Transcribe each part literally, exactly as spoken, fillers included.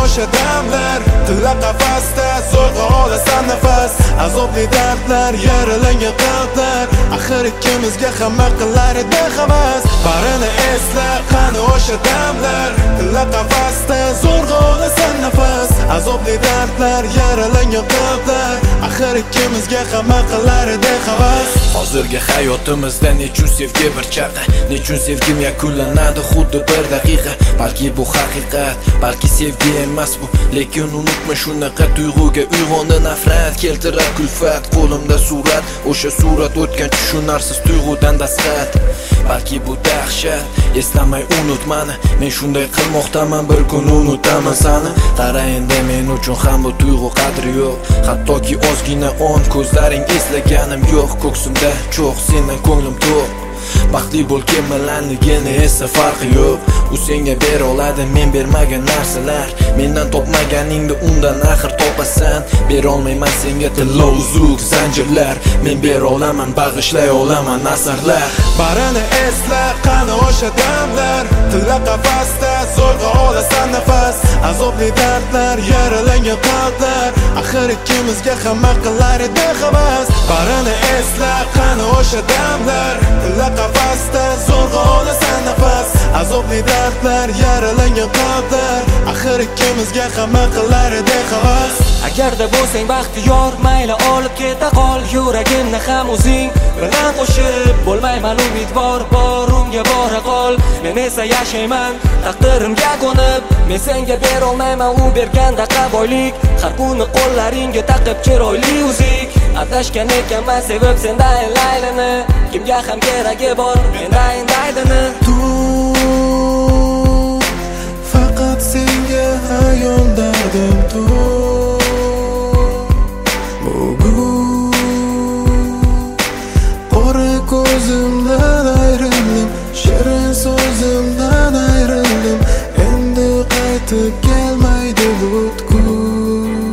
o'sha damlar. Tilla qafasda zo'rg'a olasan nafas. Azobli dardlar, yaralangan qalblar. Axir ikkimizga hamma qilar edi havas. Barini esla, qani o'sha damlar. Tilla qafasda zo'rg'a olasan nafas. Azobli dardlar, yaralangan qalblar. Axir ikkimizga hamma qilar edi havas. Hozirgi hayotimizda nechun sevgi bir chaqa, nechun sevgim yakunlanadi xuddi bir daqiqa. Balki bu haqiqat, balki sevgi emas bu, lekin unutma shunaqa tuyg'uga uyg'ondi nafrat, keltirar kulfat. Qo'limda surat, o'sha surat o'tgan tushunarsiz tuyg'udan dasqat. Balki bu dahshat, eslamay unutmani, men shunday qilmoqdaman, bir kun unutaman sani. Qara endi men uchun ham bu tuyg'u qadri yo'q, hattoki ozgina on ko'zlaring eslaganim yo'q. Ko'ksimda cho'q, sendan ko'nglim to'q. Baxtli bo'l kemalanligini esa farqi yo'q. U senga bera oladi men bermagan narsalar, mendan topmaganingni undan axir topasan. Bera olmayman senga tilla uzuk zanjirlar, men bera olaman, bag'ishlay olaman asarlar. Barini esla, qani o'sha damlar. Tilla qafasda zo'rg'a olasan nafas. Azobli dardlar, yaralangan qalblar. Axir ikkimizga hamma qilar edi havas. Barini esla, qani o'sha damlar. Tilla qafasda zo'rg'a olasan nafas. Azobli dardlar, yaralangan qalblar. Axir ikkimizga hamma qilar edi havas. Agarda bo'lsang baxtiyor, mayli olib keta qol. Yuragimni ham o'zing bilan qo'shib, bo'lmayman umidvor, borumga bora qol. Men esa yashayman taqdirimga ko'nib, men senga bera olmayman u berganda boylik. Har kuni qo'llaringga taqib chiroyli uzik. Adashgan ekanman sevib sendan laylini, kimga ham keragi bor mendan daydini. Tu faqat senga hayon dardim tu. Ko'zimdan ayrildim, shirin so'zimdan ayrildim. Endi qaytib kelmaydi butkul.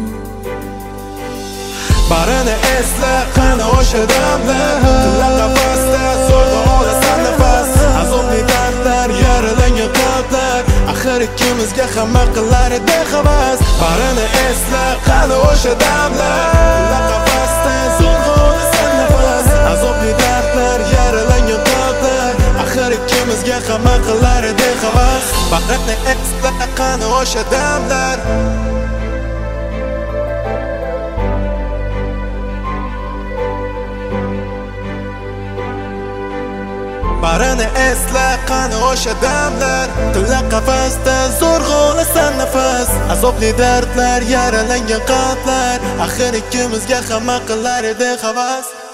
Barini esla, qani o'sha damlar. Tilla qafasda zo'rg'a olasan nafas. Azobli dardlar, yaralangan qalblar. Axir ikkimizga hamma qilar edi havas. Barini esla, qani o'sha damlar. Tilla qafasda zo'rg'a olasan nafas. Azobli dardlar, yaralangan qalblar. Axir ikkimizga hamma qilar edi havas. Barini esla, qani o'sha damlar. Barini esla, qani o'sha damlar. Tilla qafasda zo'rg'a olasan nafas. Azobli dardlar, yaralangan qalblar. Axir ikkimizga hamma qilar edi havas.